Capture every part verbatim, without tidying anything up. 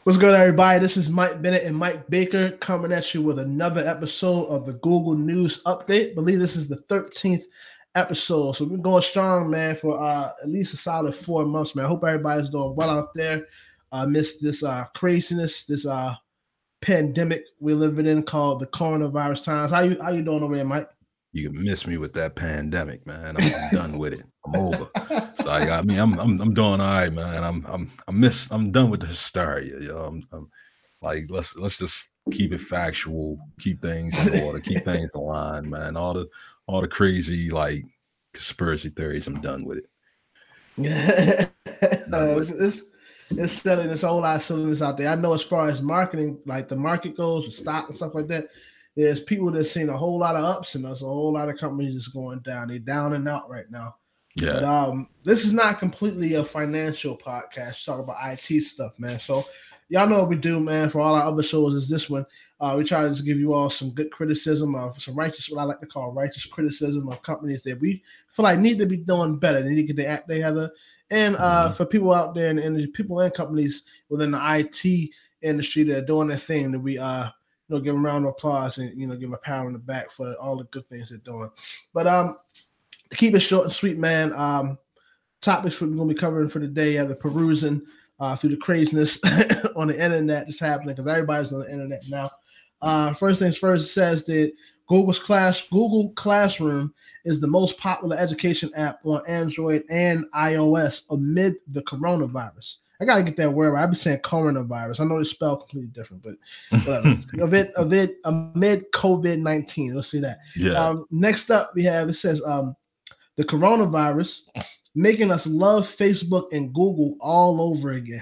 What's good, everybody? This is Mike Bennett and Mike Baker coming at you with another episode of the Google News Update. I believe this is the thirteenth episode. So we've been going strong, man, for uh, at least a solid four months, man. I hope everybody's doing well out there. I uh, missed this uh, craziness, this uh, pandemic we're living in called the coronavirus times. How you how you doing over there, Mike? You can miss me with that pandemic, man. I'm, I'm done with it. I'm over. So I, I mean, I'm, I'm I'm doing all right, man. I'm I'm I miss. I'm done with the hysteria, yo. I'm, I'm like let's let's just keep it factual, keep things in order, keep things in line, man. All the all the crazy like conspiracy theories. I'm done with it. Yeah, uh, it's, it's it's selling this whole lot of silliness out there. I know as far as marketing, like the market goes, the stock and stuff like that. There's people that's seen a whole lot of ups and there's a whole lot of companies just going down. They're down and out right now. Yeah. But um, this is not completely a financial podcast. Talk about I T stuff, man. So y'all know what we do, man. For all our other shows, is this one. Uh, we try to just give you all some good criticism of some righteous, what I like to call righteous criticism of companies that we feel like need to be doing better. They need to get their act together. And uh, mm-hmm. for people out there in the industry, people and companies within the I T industry that are doing their thing, that we uh. You know, give them a round of applause and, you know, give them a pat on the back for all the good things they're doing. But um, to keep it short and sweet, man, um, topics we're going to be covering for the day are the perusing uh, through the craziness on the internet that's happening because everybody's on the internet now. Uh, first things first, it says that Google's class, Google Classroom is the most popular education app on Android and iOS amid the coronavirus. I gotta get that word right. I've been saying coronavirus. I know it's spelled completely different, but whatever. amid, amid, amid COVID nineteen. Let's see that. Yeah. Um, next up, we have it says um, the coronavirus making us love Facebook and Google all over again.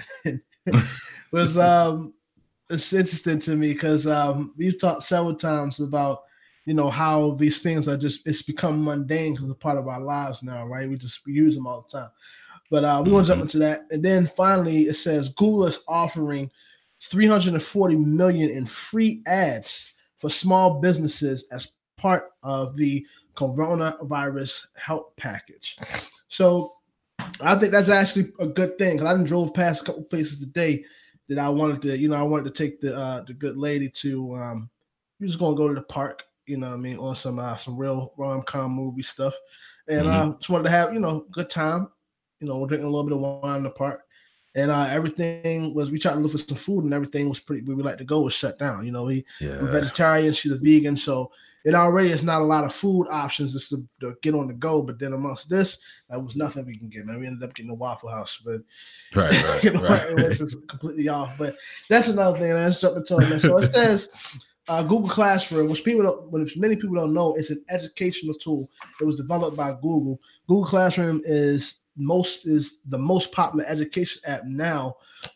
was um, it's interesting to me because um, we've talked several times about you know how these things are just it's become mundane because it's a part of our lives now, right? We just we use them all the time. But uh, we want to jump into that. And then finally, it says Google is offering three hundred forty million dollars in free ads for small businesses as part of the coronavirus help package. So I think that's actually a good thing because I drove past a couple places today that I wanted to, you know, I wanted to take the uh, the good lady to. Um, we're just gonna go to the park, you know what I mean, on some uh, some real rom-com movie stuff, and I mm-hmm. uh, just wanted to have you know good time. You know, we're drinking a little bit of wine in the park, and uh, everything was. We tried to look for some food, and everything was pretty. We would like to go was shut down. You know, we yeah. I'm vegetarian. She's a vegan, so it already is not a lot of food options just to, to get on the go. But then amongst this, there was nothing we can get. Man, we ended up getting a Waffle House, but right, right, you know, right. it was completely off. But that's another thing. Let's jump into it. So it says. Uh, Google Classroom, which people don't, which many people don't know, is an educational tool. It was developed by Google. Google Classroom is most is the most popular education app now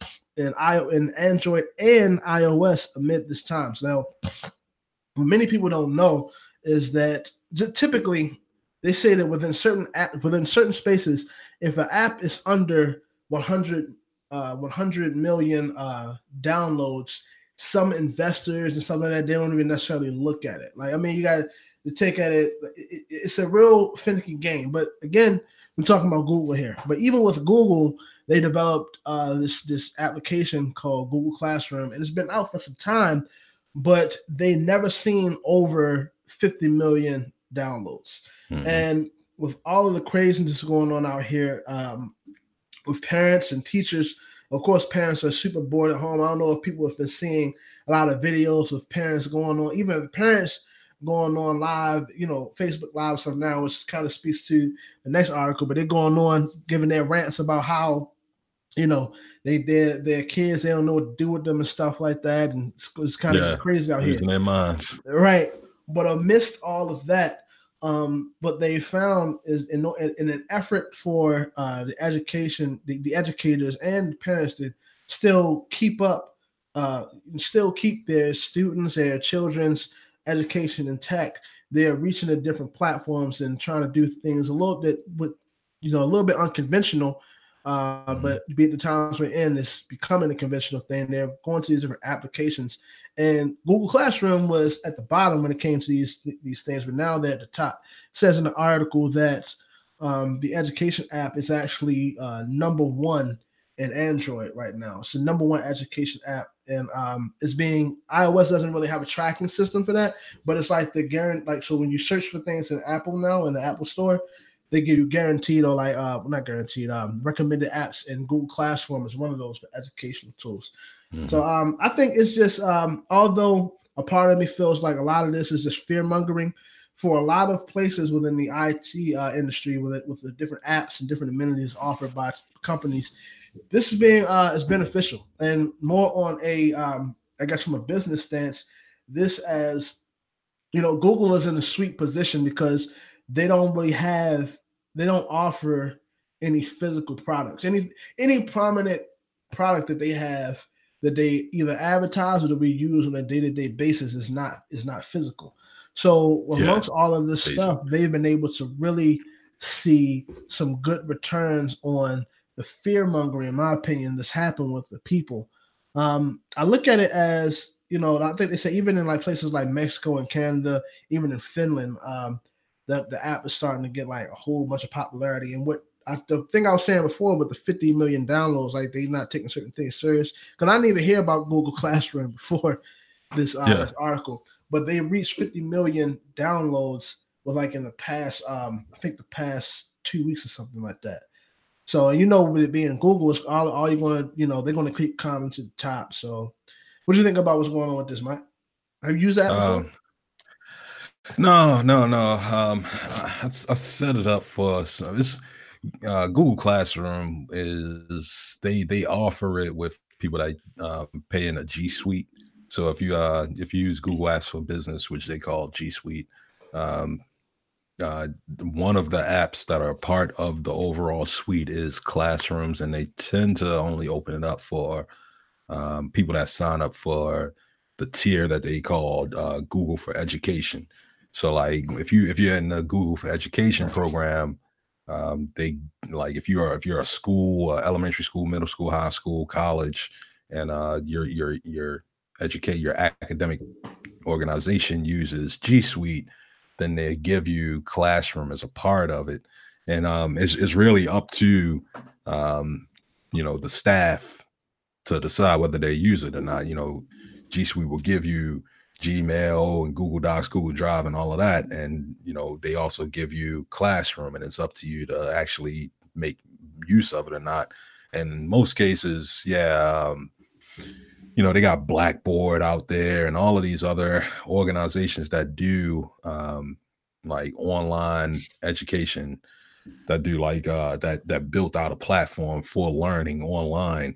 in i in Android and iOS amid this time. So now, what many people don't know is that typically they say that within certain app, within certain spaces, if an app is under one hundred, uh, one hundred million uh, downloads. Some investors and stuff like that, they don't even necessarily look at it. Like, I mean, you got to take at it. it. It's a real finicky game. But again, we're talking about Google here. But even with Google, they developed uh, this this application called Google Classroom, and it's been out for some time, but they never seen over fifty million downloads. Mm-hmm. And with all of the craziness going on out here, um, with parents and teachers. Of course, parents are super bored at home. I don't know if people have been seeing a lot of videos of parents going on, even parents going on live, you know, Facebook Live stuff now, which kind of speaks to the next article, but they're going on giving their rants about how, you know, they their their kids, they don't know what to do with them and stuff like that. And it's, it's kind of yeah, crazy out here. Losing their minds. Right. But amidst all of that, Um, what they found is in, in an effort for uh, the education, the, the educators and the parents to still keep up, uh, still keep their students, their children's education intact. They're reaching the different platforms and trying to do things a little bit, with, you know, a little bit unconventional. Uh, mm-hmm. But be at the times we're in, it's becoming a conventional thing. They're going to these different applications, and Google Classroom was at the bottom when it came to these these things, but now they're at the top. It says in the article that um, the education app is actually uh, number one and Android right now. It's the number one education app, and um, it's being iOS doesn't really have a tracking system for that, but it's like the guarantee. Like so, when you search for things in Apple now in the Apple Store, they give you guaranteed or like uh, not guaranteed um, recommended apps, and Google Classroom is one of those for educational tools. Mm-hmm. So um, I think it's just um, although a part of me feels like a lot of this is just fear mongering. For a lot of places within the I T uh, industry, with it, with the different apps and different amenities offered by companies, this is being uh, is beneficial, and more on a, um, I guess, from a business stance. This as you know, Google is in a sweet position because they don't really have, they don't offer any physical products, any any prominent product that they have that they either advertise or that we use on a day to day basis is not is not physical. So amongst yeah, all of this basically. stuff, they've been able to really see some good returns on the fear mongering, in my opinion, that's happened with the people. Um, I look at it as, you know, I think they say even in like places like Mexico and Canada, even in Finland, um, the, the app is starting to get like a whole bunch of popularity. And what I, the thing I was saying before with the fifty million downloads, like they're not taking certain things serious. Because I didn't even hear about Google Classroom before this, uh, yeah. this article. But they reached fifty million downloads with like in the past, um, I think the past two weeks or something like that. So, you know, with it being Google, it's all, all you're going to, you know, they're going to keep coming to the top. So what do you think about what's going on with this, Mike? Have you used that before? Um, no, no, no. Um, I, I set it up for so this uh, Google Classroom is they, they offer it with people that uh, pay in a G Suite. So if you uh if you use Google Apps for Business, which they call G Suite, um, uh, one of the apps that are part of the overall suite is Classrooms, and they tend to only open it up for um, people that sign up for the tier that they called uh, Google for Education. So like if you if you're in the Google for Education program, um, they like if you are if you're a school, uh, elementary school, middle school, high school, college, and uh, you're you're you're educate your academic organization uses G Suite, then they give you Classroom as a part of it. And um, it's, it's really up to, um, you know, the staff to decide whether they use it or not. You know, G Suite will give you Gmail and Google Docs, Google Drive and all of that. And, you know, they also give you Classroom, and it's up to you to actually make use of it or not. And in most cases, yeah, um, you know, they got Blackboard out there and all of these other organizations that do um, like online education, that do like uh, that that built out a platform for learning online.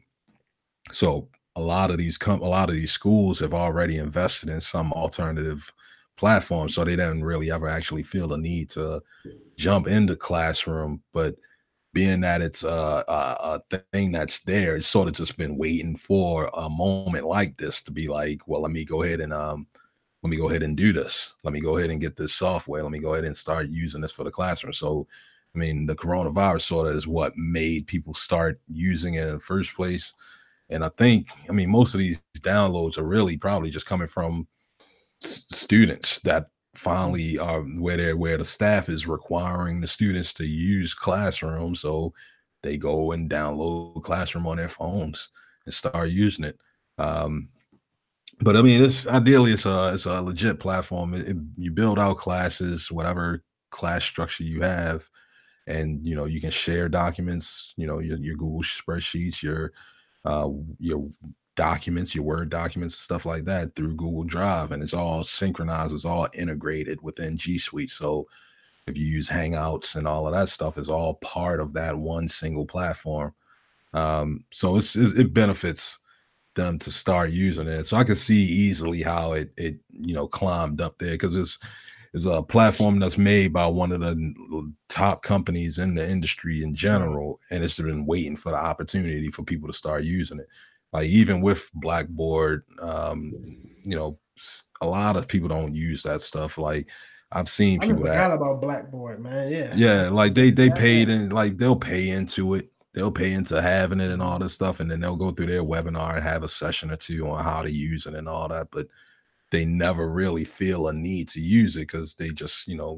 So a lot of these com- a lot of these schools have already invested in some alternative platform, so they didn't really ever actually feel the need to jump into Classroom. But being that it's a, a, a thing that's there, it's sort of just been waiting for a moment like this to be like, well, let me go ahead and um, let me go ahead and do this. Let me go ahead and get this software. Let me go ahead and start using this for the classroom. So, I mean, the coronavirus sort of is what made people start using it in the first place. And I think, I mean, most of these downloads are really probably just coming from s- students that finally are where they're where the staff is requiring the students to use Classroom, so they go and download Classroom on their phones and start using it. Um, but I mean, it's ideally it's a it's a legit platform. It, it, you build out classes, whatever class structure you have, and you know you can share documents. You know your, your Google spreadsheets, your uh, your documents, your Word documents, stuff like that through Google Drive, and it's all synchronized, it's all integrated within G Suite. So if you use Hangouts and all of that stuff, is all part of that one single platform. Um, so it's, it benefits them to start using it. So I can see easily how it it you know climbed up there, because it's it's a platform that's made by one of the top companies in the industry in general, and it's been waiting for the opportunity for people to start using it. Like even with Blackboard, um, you know, a lot of people don't use that stuff. Like I've seen I people forgot that about Blackboard, man. Yeah, yeah, like they they paid and like they'll pay into it. They'll pay into having it and all this stuff, and then they'll go through their webinar and have a session or two on how to use it and all that. But they never really feel a need to use it because they just, you know,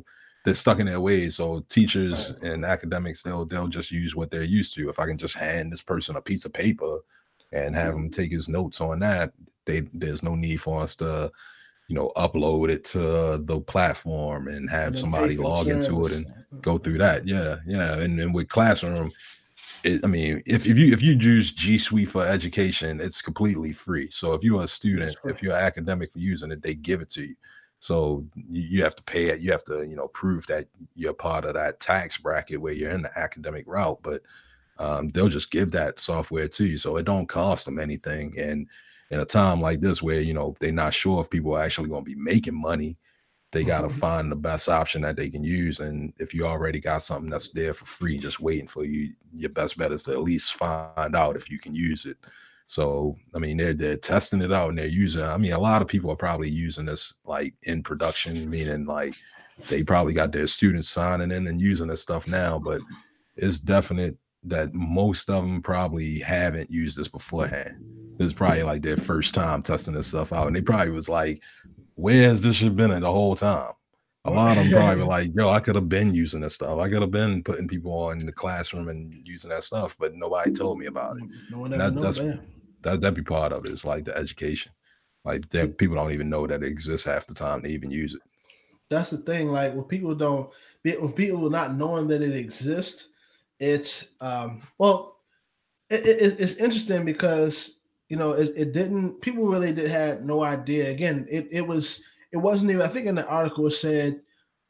they're stuck in their ways. So teachers Right. and academics, they'll they'll just use what they're used to. If I can just hand this person a piece of paper and have him take his notes on that, they there's no need for us to, you know, upload it to the platform and And have then pay somebody for the log into it service. and go through that. Yeah, yeah. And then with Classroom, it, I mean, if, if you if you use G Suite for education, it's completely free. So if you're a student, That's right. if you're academic for using it, they give it to you. So you, you have to pay it. You have to, you know, prove that you're part of that tax bracket where you're in the academic route. But um, they'll just give that software to you, so it don't cost them anything. And in a time like this, where you know they're not sure if people are actually going to be making money, they got to find the best option that they can use. And if you already got something that's there for free, just waiting for you, your best bet is to at least find out if you can use it. So, I mean, they're, they're testing it out and they're using, I mean, a lot of people are probably using this like in production, meaning like they probably got their students signing in and using this stuff now, but it's definite that most of them probably haven't used this beforehand. This is probably like their first time testing this stuff out. And they probably was like, where has this shit been at the whole time? A lot of them probably were like, yo, I could have been using this stuff. I could have been putting people on the classroom and using that stuff, but nobody told me about it. No one And ever that, knows that's that. that that'd be part of it. It's like the education. Like that people don't even know that it exists half the time to even use it. That's the thing. Like when people don't, with people not knowing that it exists, it's um well, it, it, it's interesting because you know it, it didn't. People really did had no idea. Again, it it was it wasn't even. I think in the article it said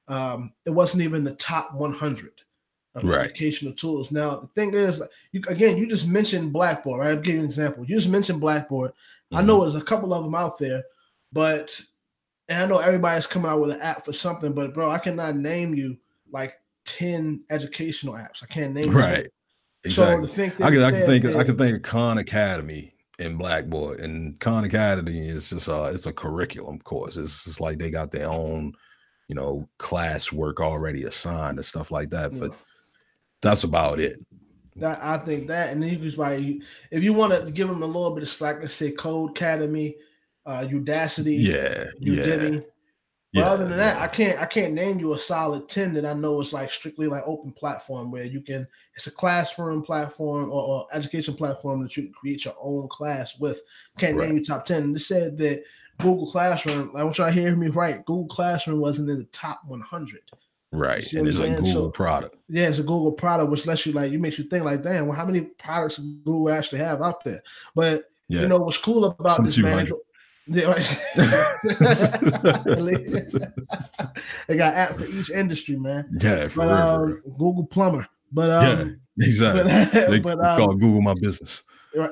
um it wasn't even the top one hundred of Right. educational tools. Now the thing is, like, you, again, you just mentioned Blackboard. Right? I'll give you an example. You just mentioned Blackboard. Mm-hmm. I know there's a couple of them out there, but and I know everybody's coming out with an app for something. But bro, I cannot name you like ten educational apps. I can't name right. ten. Exactly. So to think I that can I can think that, I can think of Khan Academy and Blackboard. And Khan Academy is just uh it's a curriculum course. It's just like they got their own, you know, class work already assigned and stuff like that. Yeah. But that's about it. That I think that, and then you can probably, if you want to give them a little bit of slack, let's say Code Academy, uh, Udacity, Yeah, Udemy. yeah. But Yeah, other than that, yeah. I can't I can't name you a solid ten that I know is like strictly like open platform where you can, it's a classroom platform or, or education platform that you can create your own class with. Can't Right. name you top ten. And they said that Google Classroom, I want y'all to hear me right, Google Classroom wasn't in the top one hundred. Right. see And what it's I'm a saying? Google So- product. Yeah, it's a Google product, which lets you like, you makes you think like, damn, well, how many products does Google actually have out there? But Yeah. you know what's cool about Some this, man? two hundred. Yeah, right. They got app for each industry, man. Yeah, for But real, for um, real. Google Plumber. But Yeah, um, exactly. but, They but call um, Google My Business. right.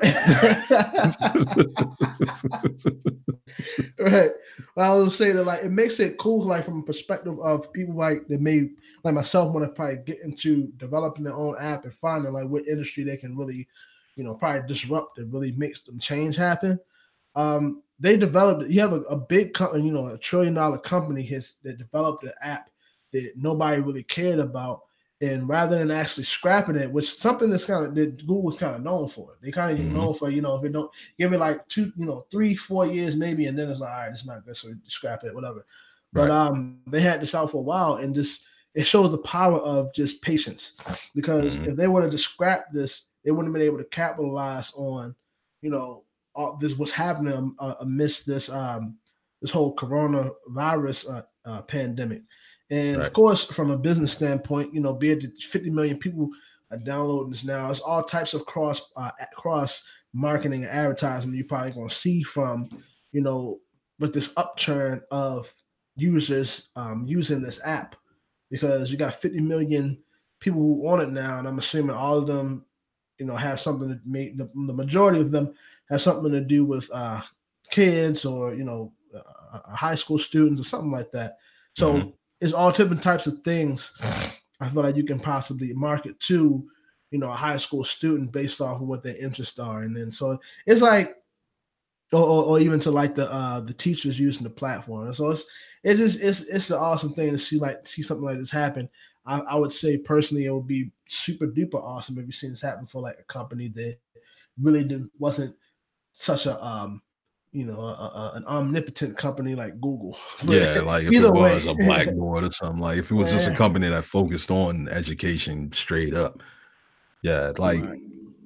Right. Well, I was say that like it makes it cool, like from a perspective of people like that may like myself want to probably get into developing their own app and finding like what industry they can really, you know, probably disrupt and really make some change happen. Um, they developed. You have a, a big company, you know, a trillion dollar company has that developed an app that nobody really cared about. And rather than actually scrapping it, which something that's kind of that Google is kind of known for, they kind of Mhm. known for, you know, if it don't give it like two, you know, three, four years maybe, and then it's like, all right, it's not good, so scrap it, whatever. But Right. um, they had this out for a while, and just it shows the power of just patience. Because Mhm. if they would have just scrapped this, they wouldn't have been able to capitalize on, you know, all this what's happening uh, amidst this um this whole coronavirus uh, uh, pandemic. And Right. of course, from a business standpoint, you know, be it that fifty million people are downloading this now. It's all types of cross uh, cross marketing and advertising you're probably going to see from, you know, with this upturn of users um, using this app, because you got fifty million people who on it now, and I'm assuming all of them, you know, have something to make the, the majority of them have something to do with uh, kids or you know uh, high school students or something like that. So Mhm. it's all different types of things. I feel like you can possibly market to, you know, a high school student based off of what their interests are, and then so it's like, or, or, or even to like the uh, the teachers using the platform. So it's it's just it's it's an awesome thing to see like see something like this happen. I, I would say personally it would be super duper awesome if you seen this happen for like a company that really did, wasn't such a um you know, a, a, an omnipotent company like Google. Yeah, like if it was way. a Blackboard or something, like if it was yeah. just a company that focused on education straight up. Yeah, like, right.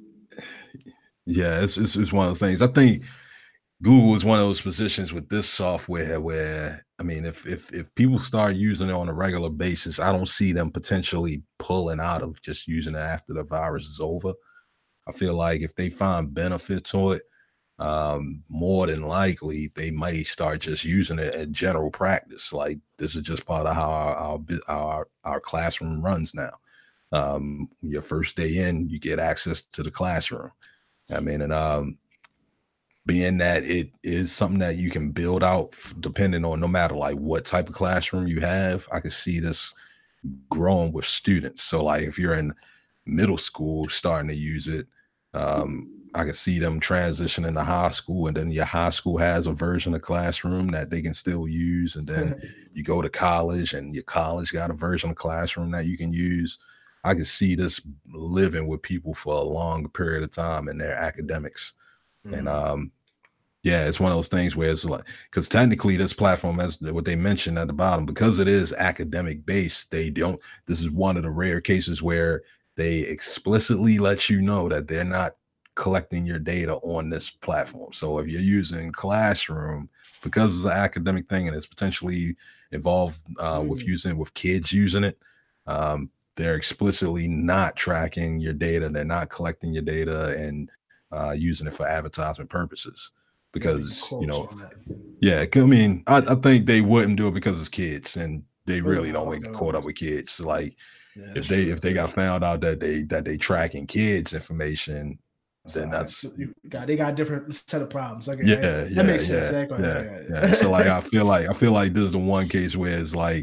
yeah, it's, it's it's one of those things. I think Google is one of those positions with this software where, I mean, if if if people start using it on a regular basis, I don't see them potentially pulling out of just using it after the virus is over. I feel like if they find benefit to it, um, more than likely they might start just using it in general practice. Like this is just part of how our our our, our classroom runs now. Um, your first day in, you get access to the classroom. I mean, and um. being that it is something that you can build out depending on no matter like what type of classroom you have, I can see this growing with students. So like if you're in middle school starting to use it, um, I can see them transitioning to high school, and then your high school has a version of Classroom that they can still use. And then you go to college and your college got a version of Classroom that you can use. I can see this living with people for a long period of time in their academics. Mm-hmm. And um, yeah, it's one of those things where it's like, because technically this platform, as what they mentioned at the bottom, because it is academic based, they don't, this is one of the rare cases where they explicitly let you know that they're not collecting your data on this platform. So if you're using Classroom, because it's an academic thing and it's potentially involved uh, mm-hmm. with using, with kids using it, um, they're explicitly not tracking your data. They're not collecting your data and uh, using it for advertisement purposes. Because, yeah, you know, yeah, I mean, I, I think they wouldn't do it because it's kids, and they really don't get caught up with kids. Like, yeah, if they true. if they got found out that they that they tracking kids information, then so, that's you got they got a different set of problems. Okay, yeah, that, yeah, that makes yeah, sense. Yeah, yeah, yeah. yeah. So like, I feel like I feel like this is the one case where it's like,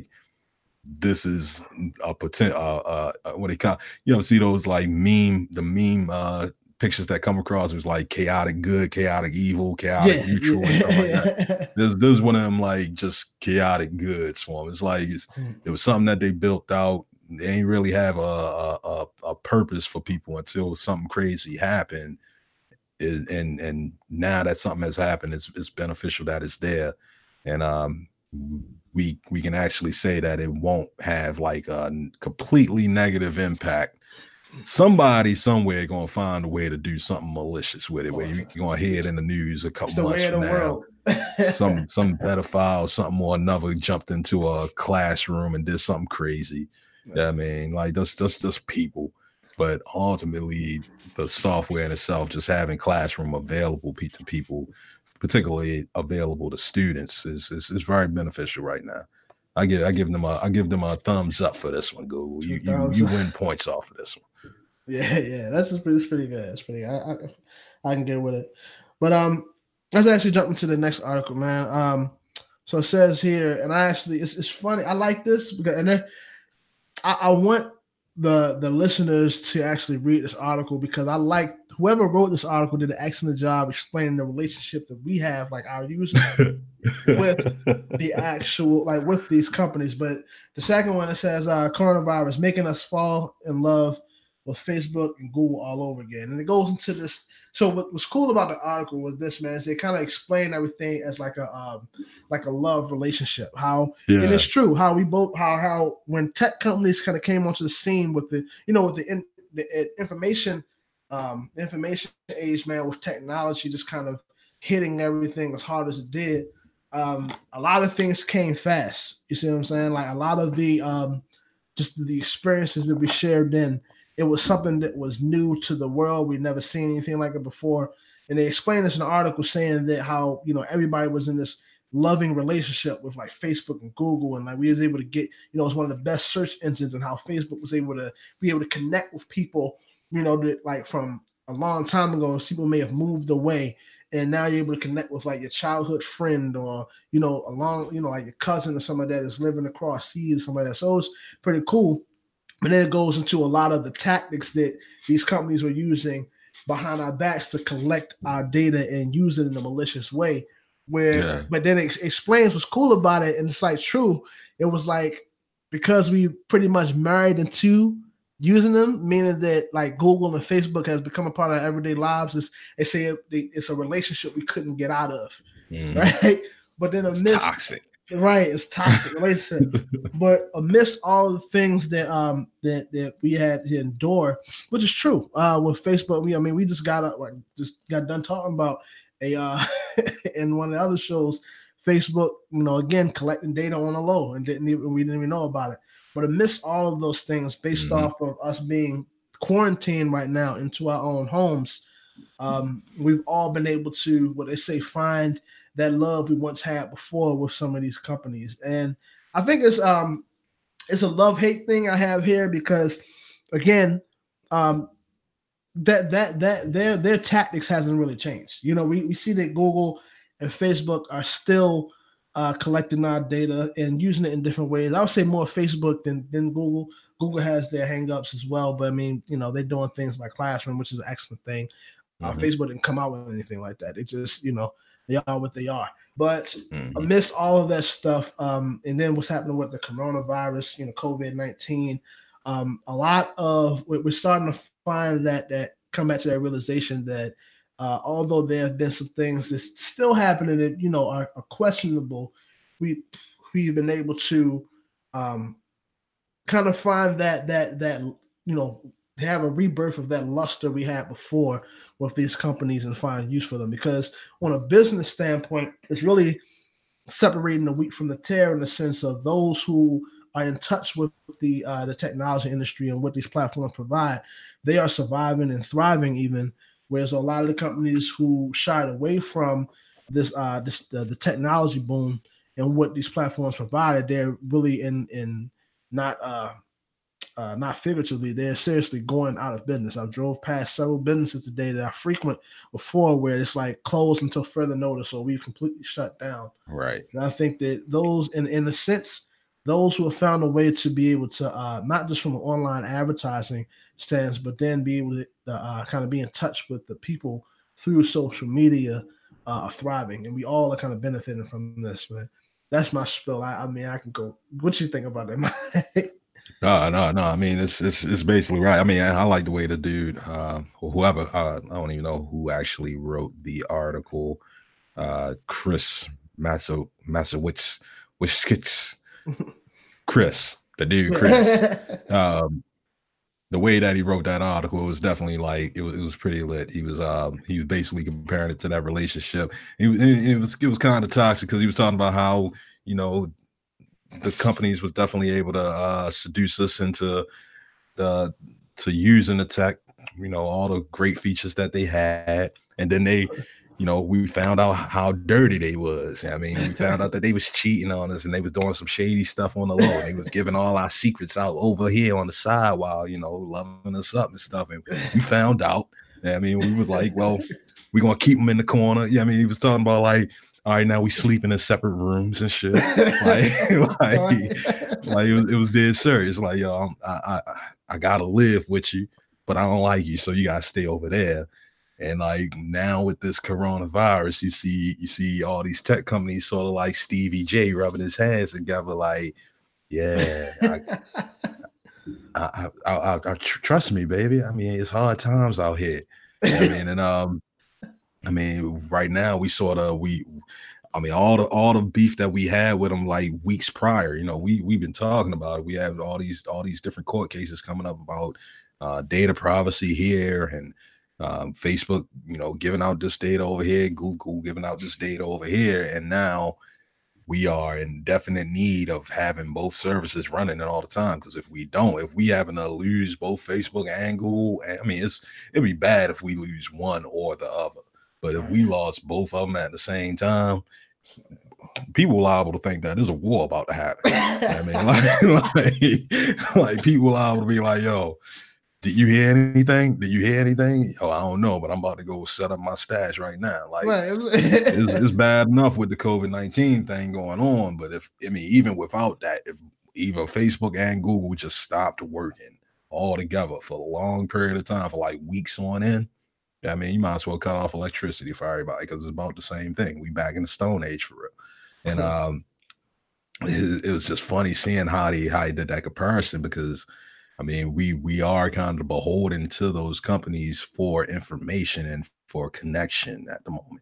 this is a potential. Uh, uh, what they call, you know, see those like meme, the meme. Uh, pictures that come across was like chaotic good, chaotic evil, chaotic yeah, neutral, yeah. and stuff like that. This, this is one of them like just chaotic goods for them. It's like it's, it was something that they built out. They ain't really have a a, a purpose for people until something crazy happened. Is and and now that something has happened, it's it's beneficial that it's there, and um we we can actually say that it won't have like a completely negative impact. Somebody somewhere gonna find a way to do something malicious with it, where you're gonna hear it in the news a couple months from now. some some pedophile, something or another jumped into a classroom and did something crazy. Yeah, I mean, like that's just just people. But ultimately, the software in itself, just having Classroom available to people, particularly available to students, is is, is very beneficial right now. I give I give them a I give them a thumbs up for this one, Google. You you, you win points off of this one. Yeah, yeah, that's just pretty, that's pretty good. That's pretty good. I, I, I can get with it. But um, let's actually jump into the next article, man. Um, so it says here, and I actually, it's, it's funny. I like this because, and then I, I want the the listeners to actually read this article because I like whoever wrote this article did an excellent job explaining the relationship that we have, like our users, with the actual, like with these companies. But the second one, it says uh, coronavirus making us fall in love with Facebook and Google all over again. And it goes into this. So what was cool about the article was this, man, is they kind of explain everything as like a um, like a love relationship. How yeah. and it's true, how we both how how when tech companies kind of came onto the scene with the, you know, with the, in, the information um information age, man, with technology just kind of hitting everything as hard as it did. Um, a lot of things came fast. You see what I'm saying? Like a lot of the um just the experiences that we shared then, it was something that was new to the world. We'd never seen anything like it before. And they explained this in an article saying that how, you know, everybody was in this loving relationship with like Facebook and Google. And like we was able to get, you know, it's one of the best search engines, and how Facebook was able to be able to connect with people, you know, that like from a long time ago, people may have moved away. And now you're able to connect with like your childhood friend, or, you know, along, you know, like your cousin or somebody that is living across seas, somebody that. So it's pretty cool. But then it goes into a lot of the tactics that these companies were using behind our backs to collect our data and use it in a malicious way. Where, yeah. But then it explains what's cool about it, and it's like true. It was like because we pretty much married into using them, meaning that like Google and Facebook has become a part of our everyday lives. Is they say it, it's a relationship we couldn't get out of. Mm-hmm. right? But then It's amidst toxic. Right, it's toxic relationship. But amidst all the things that um that that we had to endure, which is true, uh, with Facebook, we I mean we just got up like just got done talking about a uh in one of the other shows, Facebook, you know, again collecting data on the low and didn't even we didn't even know about it. But amidst all of those things, based Mm-hmm. off of us being quarantined right now into our own homes, um, we've all been able to what they say find that love we once had before with some of these companies. And I think it's um it's a love-hate thing I have here because again, um that that that their their tactics hasn't really changed. You know, we, we see that Google and Facebook are still uh, collecting our data and using it in different ways. I would say more Facebook than than Google. Google has their hangups as well, but I mean, you know, they're doing things like Classroom, which is an excellent thing. Uh, Mm-hmm. Facebook didn't come out with anything like that. It just, you know, they are what they are. But Mm-hmm. amidst all of that stuff, um, and then what's happening with the coronavirus, you know, COVID nineteen, um, a lot of we're starting to find that that come back to that realization that uh, although there have been some things that's still happening that you know are, are questionable, we we've been able to um, kind of find that that that you know have a rebirth of that luster we had before with these companies and find use for them. Because on a business standpoint, it's really separating the wheat from the tare in the sense of those who are in touch with the uh, the technology industry and what these platforms provide. They are surviving and thriving even, whereas a lot of the companies who shied away from this uh, this uh, the technology boom and what these platforms provided, they're really in in not uh, uh, not figuratively, they're seriously going out of business. I drove past several businesses today that I frequent before where it's like closed until further notice, or we've completely shut down. Right. And I think that those, in, in a sense, those who have found a way to be able to, uh, not just from an online advertising stance, but then be able to uh, kind of be in touch with the people through social media uh, are thriving. And we all are kind of benefiting from this, man. That's my spill. I, I mean, I can go. What you think about that? No, no, no. I mean, it's it's it's basically right. I mean, I, I like the way the dude, uh, or whoever, uh, I don't even know who actually wrote the article, uh, Chris Massa Massowitz, which Chris, the dude Chris, um, the way that he wrote that article was definitely like it was, it was pretty lit. He was um he was basically comparing it to that relationship. It, it, it was it was kind of toxic because he was talking about how, you know, the companies was definitely able to uh, seduce us into the to using the tech, you know, all the great features that they had, and then they, you know, we found out how dirty they was. I mean, we found out that they was cheating on us and they was doing some shady stuff on the low. And they was giving all our secrets out over here on the side while, you know, loving us up and stuff. And we found out. I mean, we was like, well, we're gonna keep them in the corner. Yeah, I mean, he was talking about like, all right, now we sleeping in separate rooms and shit. Like, like, like it was, it was dead serious. Like, yo, I, I, I gotta live with you, but I don't like you, so you gotta stay over there. And like now with this coronavirus, you see, you see all these tech companies sort of like Stevie J rubbing his hands together, like, yeah, I, I, I, I, I trust me, baby. I mean, it's hard times out here. You know what I mean, and um. I mean, right now we sort of we, I mean, all the all the beef that we had with them like weeks prior, you know, we we've been talking about it. We have all these all these different court cases coming up about uh, data privacy here and um, Facebook, you know, giving out this data over here, Google giving out this data over here, and now we are in definite need of having both services running all the time. Because if we don't, if we happen to lose both Facebook and Google, I mean, it's it'd be bad if we lose one or the other. But if we lost both of them at the same time, people are liable to think that there's a war about to happen. I mean, like, like, like people are liable to be like, yo, did you hear anything? Did you hear anything? Oh, I don't know, but I'm about to go set up my stash right now. Like, it's, it's bad enough with the COVID nineteen thing going on. But if, I mean, even without that, if even Facebook and Google just stopped working all together for a long period of time, for like weeks on end, I mean, you might as well cut off electricity for everybody because it's about the same thing. We back in the Stone Age for real. And um, it, it was just funny seeing how he, how he did that comparison because, I mean, we we are kind of beholden to those companies for information and for connection at the moment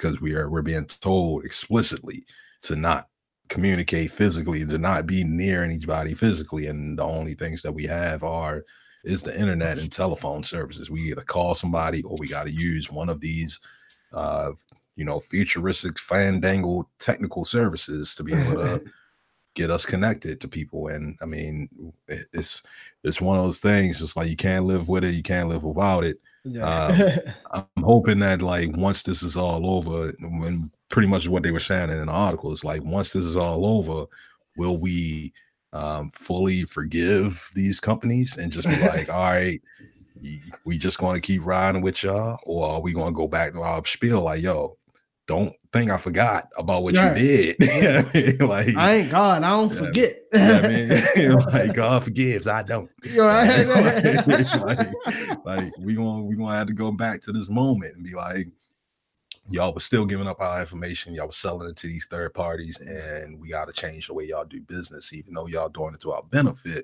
because we are we're being told explicitly to not communicate physically, to not be near anybody physically, and the only things that we have are is the internet and telephone services. We either call somebody or we got to use one of these uh you know futuristic fandangled technical services to be able to get us connected to people. And I mean, it's it's one of those things. It's like you can't live with it, you can't live without it. Yeah. um, I'm hoping that like once this is all over, when pretty much what they were saying in the article is like once this is all over, will we um fully forgive these companies and just be like, all right, we just going to keep riding with y'all, or are we going to go back to our spiel like, yo, don't think I forgot about what right. you did. Like, I ain't God, I don't yeah, forget. Yeah, I mean, like God forgives, I don't. Right. like, like, like we gonna we gonna have to go back to this moment and be like, y'all was still giving up our information, y'all was selling it to these third parties, and we got to change the way y'all do business, even though y'all doing it to our benefit.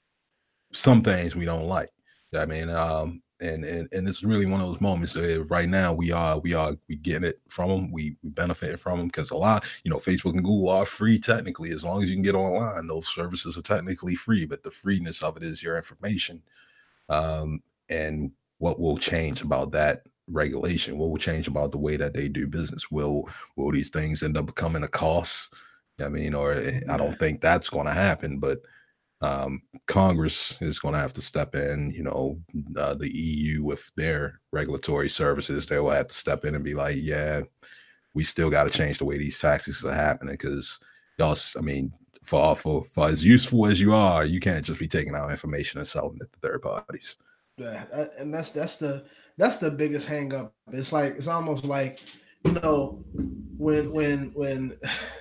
Some things we don't like. I mean, um, and and and it's really one of those moments that right now we are we are we getting it from them, we we benefit from them, because a lot, you know, Facebook and Google are free technically. As long as you can get online, those services are technically free, but the freeness of it is your information. Um, and what will change about that regulation? What will change about the way that they do business? Will will these things end up becoming a cost? I mean, or I don't think that's going to happen, but um Congress is going to have to step in. You know, uh, the E U with their regulatory services, they will have to step in and be like, yeah, we still got to change the way these taxes are happening, because y'all, I mean, for, for for as useful as you are, you can't just be taking our information and selling it to third parties. Yeah, and that's that's the that's the biggest hang up. It's like it's almost like, you know, when when when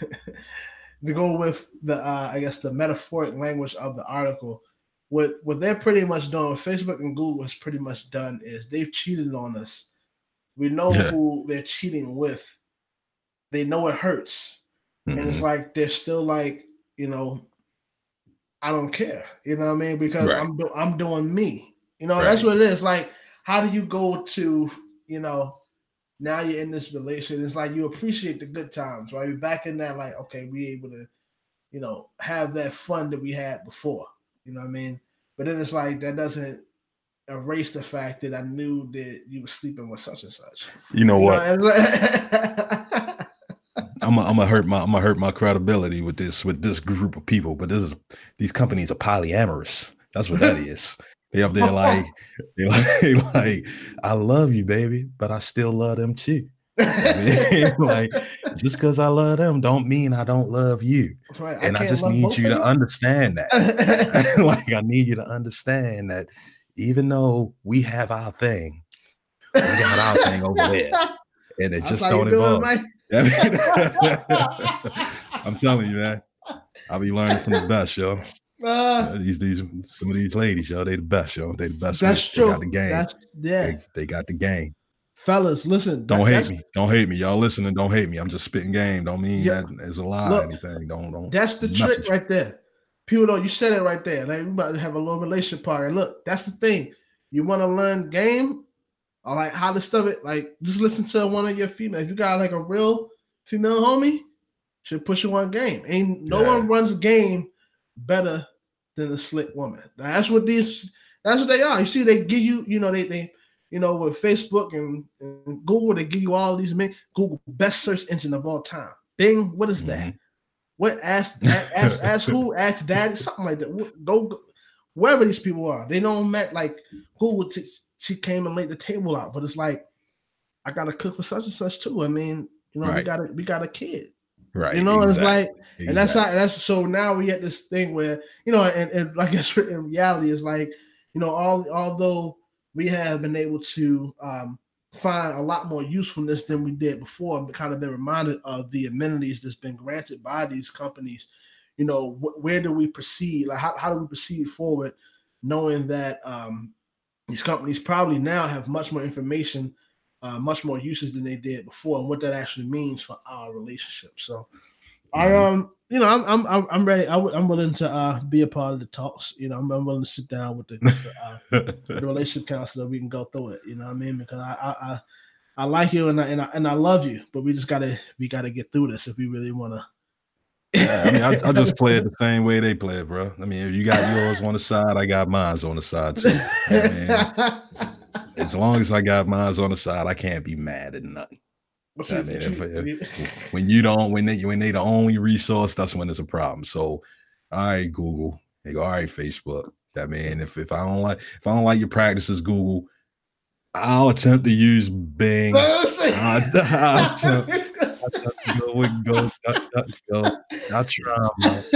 to go with the uh, I guess the metaphoric language of the article, what what they're pretty much doing, what Facebook and Google has pretty much done, is they've cheated on us. We know yeah. who they're cheating with. They know it hurts, mm-hmm. and it's like they're still like, you know, I don't care, you know what I mean, because right. I'm do- I'm doing me. You know, right. that's what it is. Like, how do you go to, you know, now you're in this relation, it's like you appreciate the good times, right? You're back in that, like, okay, we able to, you know, have that fun that we had before. You know what I mean? But then it's like that doesn't erase the fact that I knew that you were sleeping with such and such. You know you what? Know, like, I'm gonna hurt my I'm gonna hurt my credibility with this with this group of people. But this is these companies are polyamorous. That's what that is. They up there like, they like, like, I love you, baby, but I still love them too. I mean, like, just because I love them don't mean I don't love you. Right. And I, I just need you to understand that. Like, I need you to understand that even though we have our thing, we got our thing over there, and it just don't involve. I'm telling you, man. I'll be learning from the best, yo. Uh, uh, these these some of these ladies, yo, they the best, yo. They the best. That's they true. Got the game. That's, yeah, they, they got the game. Fellas, listen. Don't that, hate me. Don't hate me. Y'all listening. Don't hate me. I'm just spitting game. Don't mean yeah. that as a lie or anything. Don't don't. That's the message. trick right there. People don't. You said it right there. Like, we about to have a little relationship party. Look, that's the thing. You want to learn game, or like how to stuff it. Like, just listen to one of your female. If you got like a real female homie, should push you on game. Ain't no yeah. one runs game better than a slick woman. Now, that's what these. That's what they are. You see, they give you. You know, they they. You know, with Facebook and, and Google, they give you all these men. Google, best search engine of all time. Bing, what is that? Mm-hmm. What ask, ask, ask who? Ask daddy, something like that. Go, go wherever these people are. They don't met like Google. T- she came and laid the table out, but it's like I gotta cook for such and such too. I mean, you know, right. we got a we got a kid, right? You know, exactly. It's like, exactly. and that's how that's so now we at this thing where, you know, and, and I guess in reality is like, you know, all although we have been able to um, find a lot more usefulness than we did before, and kind of been reminded of the amenities that's been granted by these companies. You know, wh- where do we proceed? Like, how, how do we proceed forward, knowing that um, these companies probably now have much more information, uh, much more uses than they did before, and what that actually means for our relationship. So, I um, you know, I'm I'm I'm ready. I w- I'm willing to uh, be a part of the talks. You know, I'm, I'm willing to sit down with the, the, uh, the relationship counselor. We can go through it. You know what I mean? Because I I I like you and I, and I and I love you, but we just gotta we gotta get through this if we really wanna. Yeah, I mean, I, I just play it the same way they play it, bro. I mean, if you got yours on the side, I got mine on the side too. I mean, as long as I got mine on the side, I can't be mad at nothing. I mean, if, if, when you don't, when they when they the only resource, that's when it's a problem. So, all right, Google. They go, all right, Facebook. I mean, if if I don't like if I don't like your practices, Google, I'll attempt to use Bing. I'll, I'll attempt, I'll attempt to go with Go, go, go. I'll try.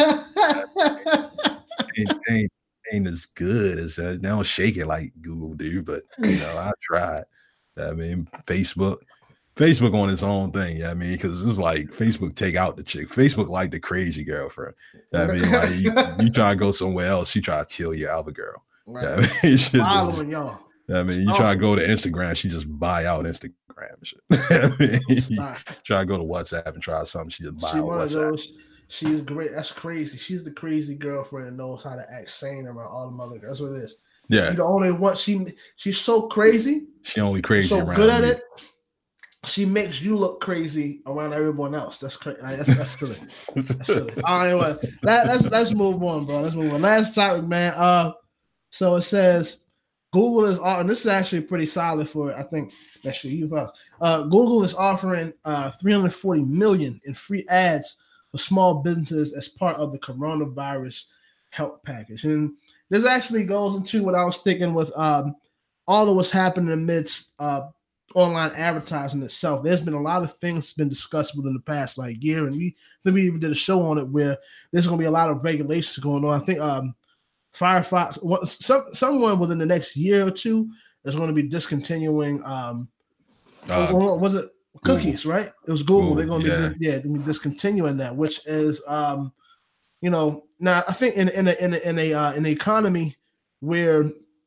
Ain't, ain't, ain't as good as uh, they don't shake it like Google do, but you know, I tried. I mean, Facebook. Facebook on its own thing, yeah. I mean, because it's like Facebook take out the chick. Facebook like the crazy girlfriend. I mean, like you, you try to go somewhere else, she try to kill your other girl. Right. I mean, following y'all. I mean, you try to go to Instagram, she just buy out Instagram and shit. I mean, you try to go to WhatsApp and try something, she just buy she out one WhatsApp. Of those, she's great. That's crazy. She's the crazy girlfriend that knows how to act sane around all the other girls. That's what it is. Yeah. She's the only one. She she's so crazy. She only crazy so around good at you. it. She makes you look crazy around everyone else. That's crazy. That's that's silly. That's silly. All right, anyway, let, let's let's move on, bro. Let's move on. Last topic, man. Uh, so it says Google is, and this is actually pretty solid for I think that should you us. Uh, Google is offering uh three hundred forty million in free ads for small businesses as part of the coronavirus help package, and this actually goes into what I was thinking with um all of what's happening amidst uh. online advertising itself. There's been a lot of things been discussed within the past like year, and we then we even did a show on it where there's going to be a lot of regulations going on. I think um, Firefox, some someone within the next year or two is going to be discontinuing. Um, uh, or, or was it cookies? Google. Right? It was Google. Google They're going to yeah. be yeah, they're gonna be discontinuing that, which is um, you know, now I think in in a in a in a uh, in an economy where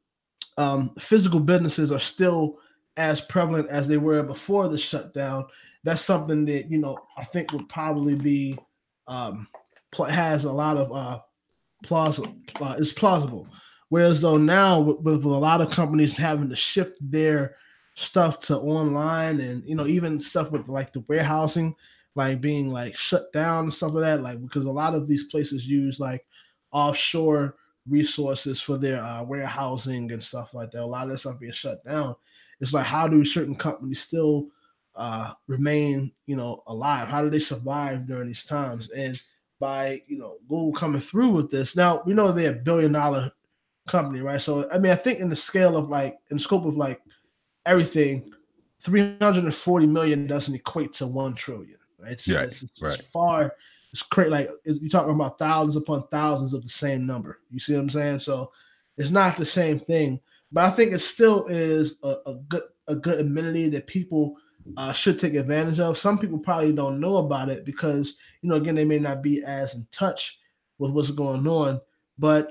um, physical businesses are still as prevalent as they were before the shutdown, that's something that, you know, I think would probably be um, pl- has a lot of uh, plausible. Uh, it's plausible. Whereas though now with, with a lot of companies having to shift their stuff to online, and you know, even stuff with like the warehousing, like being like shut down and stuff like that, like because a lot of these places use like offshore resources for their uh, warehousing and stuff like that. A lot of that stuff being shut down. It's like, how do certain companies still uh, remain, you know, alive? How do they survive during these times? And by, you know, Google coming through with this, now we know they're a billion dollar company, right? So, I mean, I think in the scale of like, in the scope of like everything, three hundred forty million doesn't equate to one trillion, right? It's, yeah, it's, it's, right. it's far, it's crazy. Like it's, you're talking about thousands upon thousands of the same number. You see what I'm saying? So it's not the same thing. But I think it still is a, a good a good amenity that people uh, should take advantage of. Some people probably don't know about it because, you know, again, they may not be as in touch with what's going on. But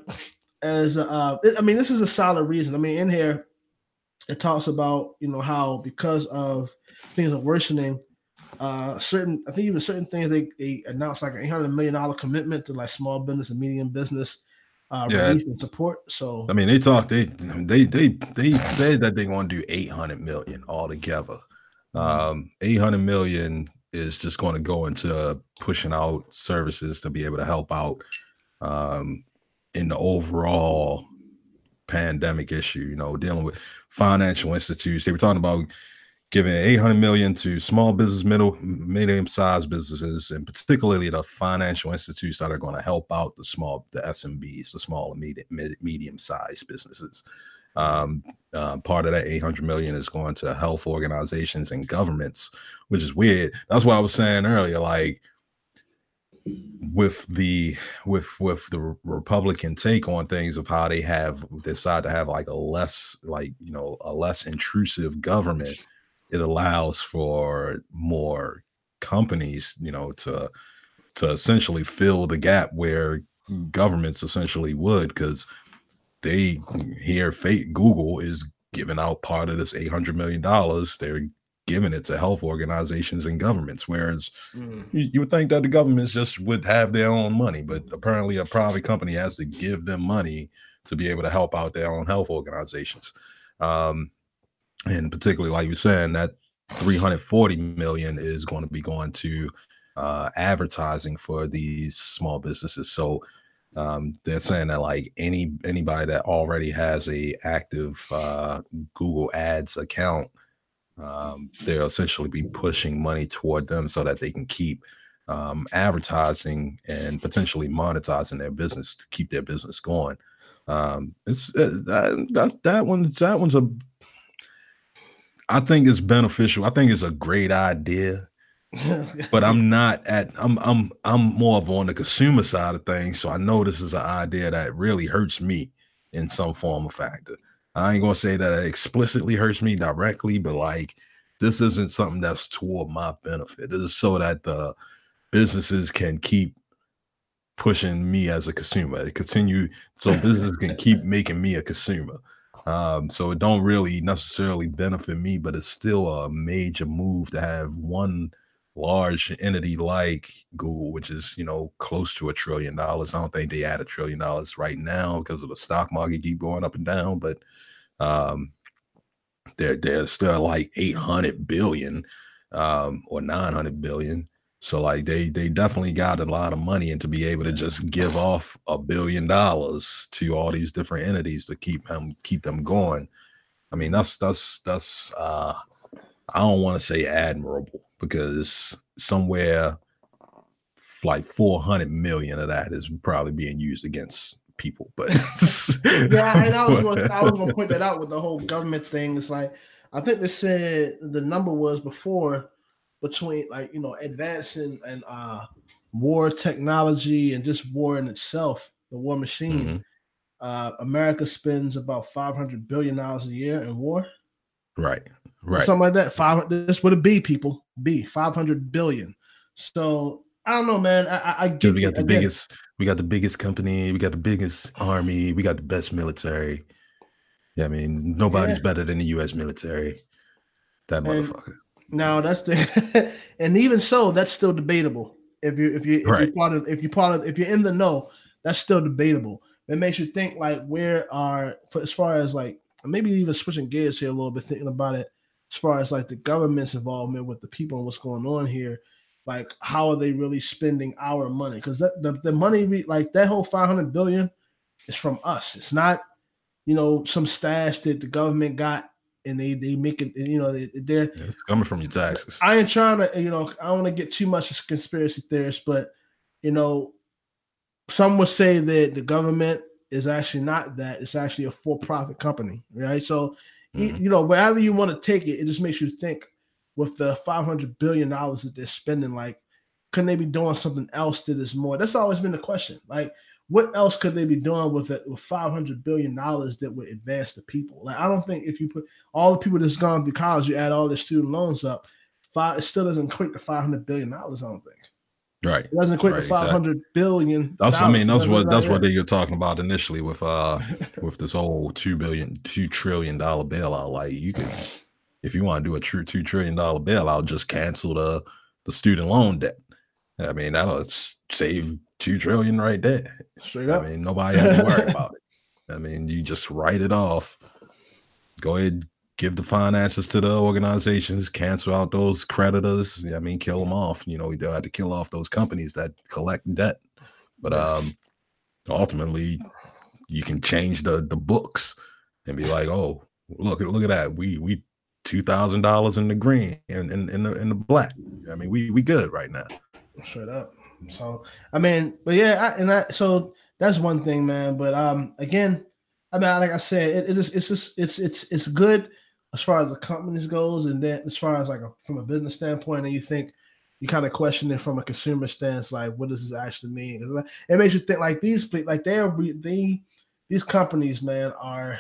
as uh, I mean, this is a solid reason. I mean, in here, it talks about, you know, how because of things are worsening, uh, certain I think even certain things they, they announced like an eight hundred million dollars commitment to like small business and medium business. Uh, yeah, and support. So I mean, they talked. They they they they said that they're going to do eight hundred million altogether. Um, eight hundred million is just going to go into pushing out services to be able to help out um, in the overall pandemic issue. You know, dealing with financial institutes. They were talking about giving eight hundred million to small business, middle, medium-sized businesses, and particularly the financial institutes that are going to help out the small, the S M Bs, the small and medium, medium-sized businesses. Um, uh, part of that eight hundred million is going to health organizations and governments, which is weird. That's why I was saying earlier, like with the with with the Republican take on things of how they have decided to have like a less, like, you know, a less intrusive government. It allows for more companies, you know, to to essentially fill the gap where governments essentially would, because they here, fake Google is giving out part of this eight hundred million dollars. They're giving it to health organizations and governments, whereas mm. you, you would think that the governments just would have their own money, but apparently a private company has to give them money to be able to help out their own health organizations. Um, And particularly, like you're saying, that three hundred forty million is going to be going to uh, advertising for these small businesses. So um, they're saying that like any anybody that already has a active uh, Google Ads account, um, they'll essentially be pushing money toward them so that they can keep um, advertising and potentially monetizing their business to keep their business going. Um, it's uh, that, that that one that one's a I think it's beneficial. I think it's a great idea, but I'm not at I'm I'm I'm more of on the consumer side of things. So I know this is an idea that really hurts me in some form or factor. I ain't gonna say that it explicitly hurts me directly, but like this isn't something that's toward my benefit. This is so that the businesses can keep pushing me as a consumer. Continue so business can keep making me a consumer. Um, so it don't really necessarily benefit me, but it's still a major move to have one large entity like Google, which is, you know, close to a trillion dollars. I don't think they add a trillion dollars right now because of the stock market keep going up and down, but um, they're, they're still like eight hundred billion um, or nine hundred billion. So like they they definitely got a lot of money, and to be able to just give off a billion dollars to all these different entities to keep them keep them going. I mean, that's that's that's uh I don't want to say admirable, because somewhere like four hundred million of that is probably being used against people. But yeah, and I was gonna, I was gonna point that out with the whole government thing. It's like I think they said the number was before, between like, you know, advancing and uh war technology and just war in itself, the war machine, mm-hmm. uh America spends about five hundred billion dollars a year in war. Right. Right. Something like that. Five this would it be, people? Be five hundred billion. So I don't know, man. I, I get Dude, we got the biggest, we got the biggest company, we got the biggest army, we got the best military. Yeah, I mean, nobody's yeah. better than the U S military. That motherfucker. And, no, that's the, and even so, that's still debatable. If you if you if right. you're part of if you're part of if you're in the know, that's still debatable. It makes you think like where are for, as far as like maybe even switching gears here a little bit, thinking about it as far as like the government's involvement with the people and what's going on here. Like how are they really spending our money? Because the, the money we, like that whole five hundred billion is from us. It's not, you know, some stash that the government got. And they they make it, you know, they, they're yeah, it's coming from your taxes. I ain't trying to, you know, I don't want to get too much as conspiracy theorists, but you know, some would say that the government is actually not that. It's actually a for-profit company, right? So, mm-hmm. you know, wherever you want to take it, it just makes you think with the five hundred billion dollars that they're spending, like, couldn't they be doing something else that is more? That's always been the question. Like, what else could they be doing with it with five hundred billion dollars that would advance the people? Like, I don't think if you put all the people that's gone through college, you add all their student loans up, five, it still doesn't equate to five hundred billion dollars, I don't think. Right. It doesn't equate right, to five hundred exactly. billion. That's I mean, that's what that's what they were talking about initially with uh with this whole two billion, two trillion dollar bailout. Like, you can, if you want to do a true two trillion dollar bailout, just cancel the the student loan debt. I mean, that'll save two trillion right there. Straight up. I mean, nobody has to worry about it. I mean, you just write it off. Go ahead, give the finances to the organizations, cancel out those creditors. I mean, kill them off. You know, they'll have to kill off those companies that collect debt. But um, ultimately, you can change the the books and be like, oh, look at look at that. We we two thousand dollars in the green and in, in, in the in the black. I mean, we we good right now. Straight up. So I mean, but yeah, I, and I so that's one thing, man. But um, again, I mean, like I said, it, it is it's just it's it's it's good as far as the companies goes, and then as far as like a, from a business standpoint, and you think you kind of question it from a consumer stance, like what does this actually mean? It makes you think like these like they're they these companies, man, are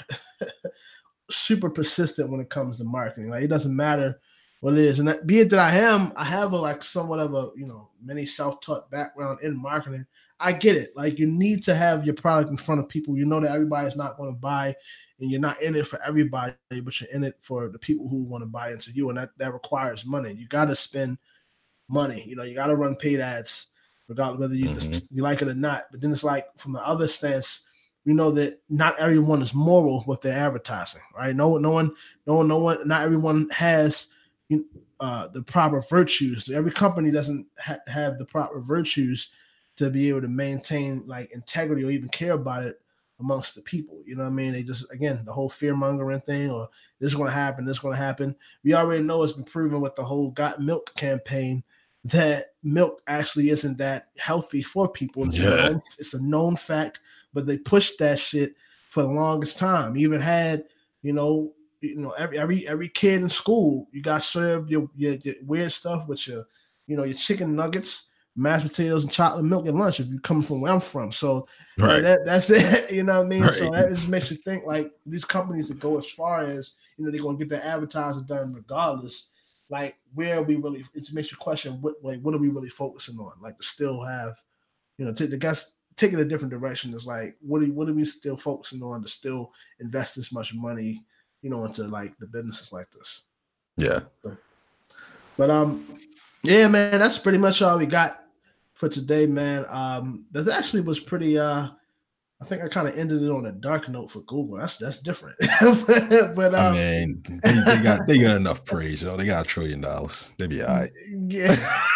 super persistent when it comes to marketing. Like it doesn't matter what it is, and that, be it that I am, I have a like somewhat of a you know many self-taught background in marketing. I get it. Like you need to have your product in front of people. You know that everybody's not going to buy, and you're not in it for everybody, but you're in it for the people who want to buy into you, and that that requires money. You got to spend money. You know, you got to run paid ads, regardless whether you mm-hmm. just, you like it or not. But then it's like from the other stance, we know that not everyone is moral with their advertising, right? No, no one, no one, no one, not everyone has. you uh, the proper virtues. Every company doesn't ha- have the proper virtues to be able to maintain like integrity or even care about it amongst the people. You know what I mean? They just, again, the whole fear mongering thing, or this is going to happen, this is going to happen. We already know it's been proven with the whole Got Milk campaign that milk actually isn't that healthy for people. It's, yeah. a, known, it's a known fact, but they pushed that shit for the longest time. Even had, you know, you know, every every every kid in school, you got served your, your, your weird stuff with your, you know, your chicken nuggets, mashed potatoes, and chocolate milk at lunch if you're coming from where I'm from. So right. that, that's it. You know what I mean? Right. So that just makes you think like these companies that go as far as, you know, they're going to get their advertising done regardless. Like, where are we really, it makes you question what, like, what are we really focusing on? Like, to still have, you know, take the guys taking a different direction is like, what are, what are we still focusing on to still invest this much money, you know, into like the businesses like this? Yeah. So, but, um, yeah, man, that's pretty much all we got for today, man. Um, that actually was pretty, uh, I think I kind of ended it on a dark note for Google. That's that's different. but, but um, I mean, they, they got they got enough praise, yo. They got a trillion dollars. They be all right. Yeah.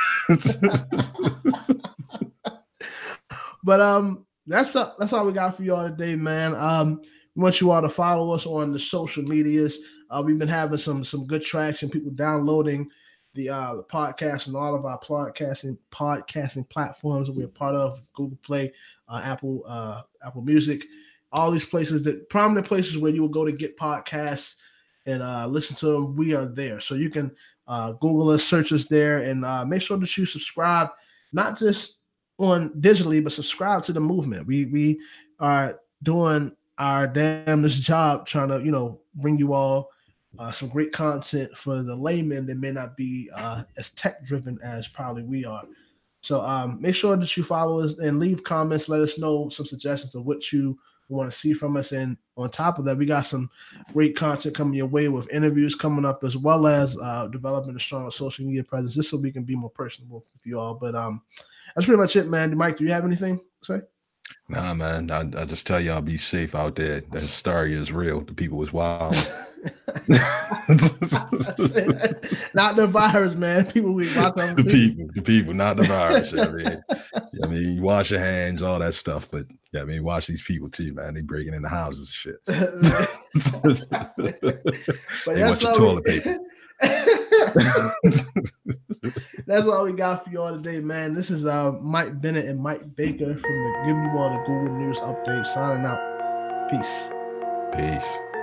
But um, that's uh, that's all we got for y'all today, man. Um, we want you all to follow us on the social medias. Uh, we've been having some some good traction. People downloading the uh the podcast and all of our podcasting podcasting platforms that we're part of, Google Play, uh, Apple uh Apple Music, all these places, that prominent places where you will go to get podcasts and uh listen to them. We are there, so you can uh Google us, search us there, and uh make sure that you subscribe, not just on digitally, but subscribe to the movement. We we are doing our damnedest job trying to, you know, bring you all Uh, some great content for the layman that may not be uh, as tech driven as probably we are. So um, make sure that you follow us and leave comments. Let us know some suggestions of what you want to see from us. And on top of that, we got some great content coming your way with interviews coming up, as well as uh, developing a strong social media presence, just so we can be more personable with you all. But um, that's pretty much it, man. Mike, do you have anything to say? Nah, man. I, I just tell y'all, be safe out there. That hysteria is real. The people is wild. Not the virus, man. People we watch the people, the people, not the virus. I mean, I mean, you wash your hands, all that stuff, but yeah, I mean, watch these people too, man. They breaking into houses and shit. But they want your toilet we... paper. That's all we got for y'all today, man. This is uh Mike Bennett and Mike Baker from the Give You All the Google News Update signing out. Peace. Peace.